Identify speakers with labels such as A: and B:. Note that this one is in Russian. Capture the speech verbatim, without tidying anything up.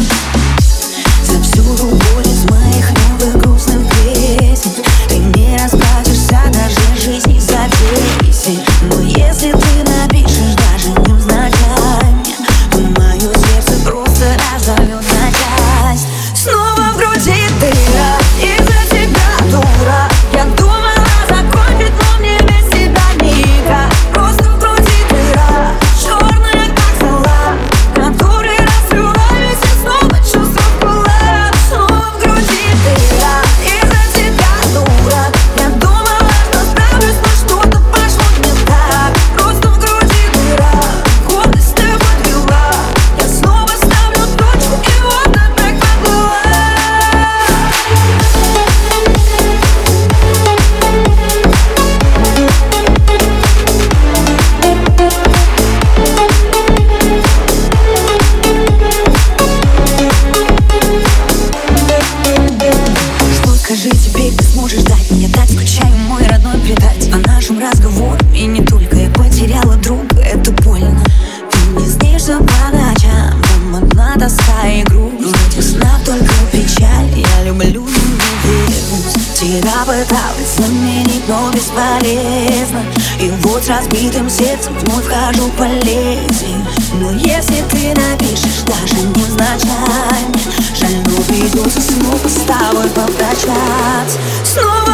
A: Завсюду боль из моих новых грустных песен. Ты не расплатишься даже жизни за десять. Но если ты напишешь даже невзначай мне, то мое сердце просто разорвет на часть. Снова в груди дыра, из-за тебя, дура. Я думала закончить, но мне без тебя не игра. Просто в груди дыра, черная как зола, который раскрываюсь и снова чувства в кулак. Снова в груди дыра, из-за тебя, дура. Я думала, что справлюсь, но что-то пошло не так. Просто в груди дыра, гордость ты подвела. Я снова ставлю точку, и вот опять поплыла. Что скажи теперь, ты сможешь дать мне? Так скучаю, мой родной, предать. По нашим разговорам и не только. Я потеряла друга, это больно. Ты не снишься по ночам, там одна тоска и грусть. В этих снах только печаль, я люблю, но не вернусь. Тебя пыталась заменить, но бесполезно. И вот с разбитым сердцем вновь вхожу по лезвию. Но если ты напишешь даже невзначай, жаль, но придется снова с тобой попрощаться. Снова